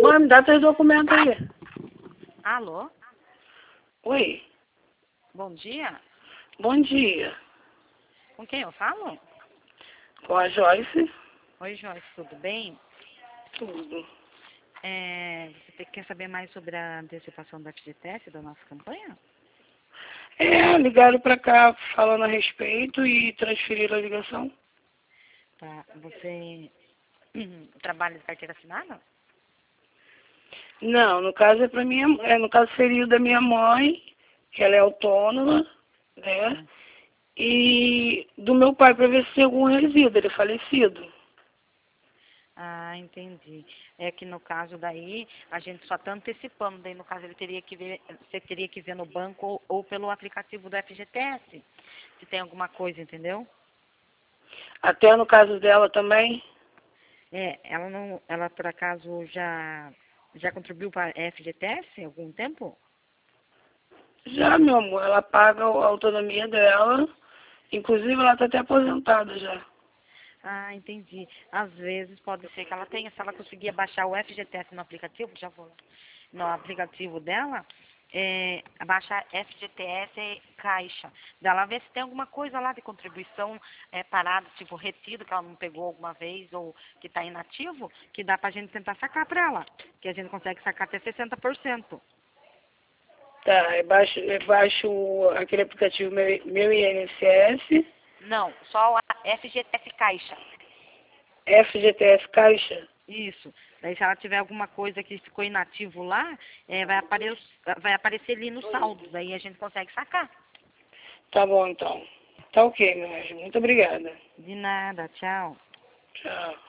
Mãe, me dá teus documentos aí. Alô? Oi, Bom dia? bom dia. Com quem eu falo? Com a Joyce? Oi, Joyce, tudo bem? Tudo. Você quer saber mais sobre a antecipação da FGTS da nossa campanha? Ligaram pra cá falando a respeito e transferiram a ligação. Tá. Você trabalha de carteira assinada? Não, no caso no caso seria o da minha mãe, que ela é autônoma, né? Ah, E do meu pai para ver se tem algum resíduo, ele é falecido. entendi. É que no caso daí, a gente só está antecipando, daí no caso ele teria que ver, você teria que ver no banco ou pelo aplicativo do FGTS, se tem alguma coisa, entendeu? Até no caso dela também. Ela não, ela por acaso já contribuiu para a FGTS há algum tempo? Já, meu amor, ela paga a autonomia dela, inclusive ela está até aposentada já. Entendi. Às vezes pode ser que ela tenha, se ela conseguir baixar o FGTS no aplicativo, já vou lá, no aplicativo dela, baixar FGTS Caixa. Daí ela vê se tem alguma coisa lá de contribuição parada, tipo retido, que ela não pegou alguma vez, ou que está inativo, que dá pra gente tentar sacar para ela, que a gente consegue sacar até 60%. Tá, eu baixo aquele aplicativo meu INSS, Não, só a FGTS Caixa. FGTS Caixa. Isso. Daí se ela tiver alguma coisa que ficou inativo lá, vai aparecer ali no saldo. Daí a gente consegue sacar. Tá bom, então. Tá ok, meu anjo. Muito obrigada. De nada, tchau. Tchau.